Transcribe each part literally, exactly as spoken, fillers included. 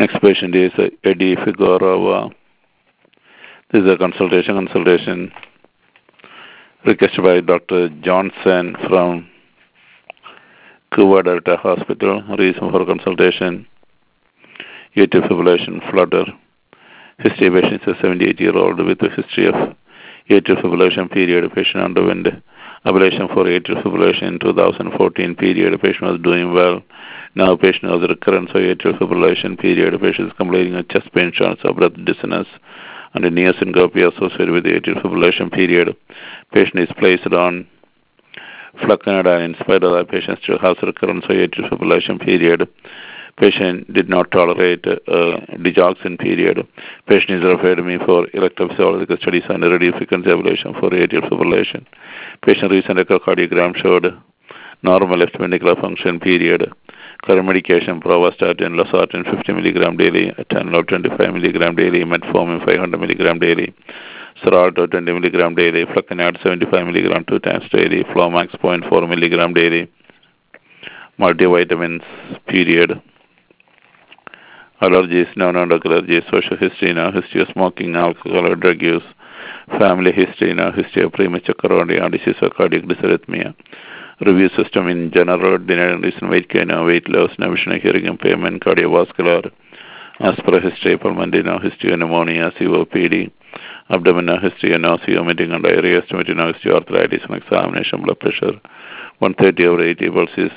Next patient is uh, Eddie Figueroa. This is a consultation consultation requested by Doctor Johnson from Cuba Delta Hospital. Reason for consultation: atrial fibrillation, flutter. History: patient is a seventy-eight-year-old with a history of atrial fibrillation period. Patient underwent ablation for atrial fibrillation in two thousand fourteen period. Patient was doing well. Now patient has recurrence of atrial fibrillation period. Patient is complaining of chest pain, shortness of breath, dizziness, and a near syncope associated with the atrial fibrillation period. Patient is placed on fluconidine. In spite of that, patient still has recurrence of atrial fibrillation period. Patient did not tolerate uh, digoxin period. Patient is referred to me for electrophysiological studies and radiofrequency ablation for atrial fibrillation. Patient recent echocardiogram showed normal left ventricular function period. Current medication: pravastatin, losartan fifty milligram daily, atenolol twenty-five milligram daily, metformin five hundred milligram daily, Xarelto twenty milligram daily, fluconazole seventy-five milligram two times daily, Flomax zero point four milligram daily, multivitamins period. Allergies: non-drug allergies. Social history: no history of smoking, alcohol, or drug use. Family history: no history of premature coronary disease or cardiac dysarrhythmia. Review system in general: denied recent weight gain, no weight loss, no vision or hearing impairment, cardiovascular. As per history: pulmonary, no history of pneumonia, C O P D. Abdomen: no history of nausea, vomiting, and diarrhea. Estimated no history of arthritis. On examination: blood pressure one thirty over eighty, pulse is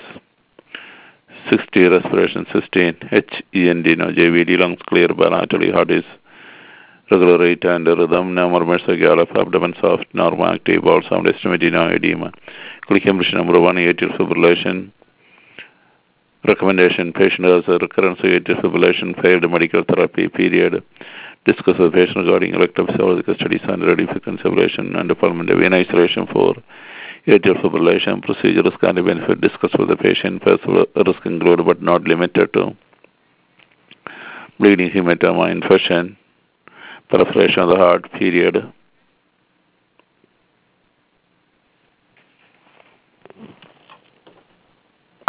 sixty, respiration sixteen, H E N D, no J V D, lungs clear bilaterally, heart is regular rate and rhythm, no murmurs or gallop, abdomen soft, normal, active, bowel sound, estimated no edema. Click emission number one, atrial fibrillation. Recommendation: patient has a recurrence of atrial fibrillation, failed medical therapy period. Discuss with patient regarding electrophysiological studies and radiofrequency ablation and pulmonary vein isolation for atrial fibrillation. Procedure risk and benefit: discuss with the patient. Personal risk include but not limited to bleeding, hematoma, infection, perforation of the heart period.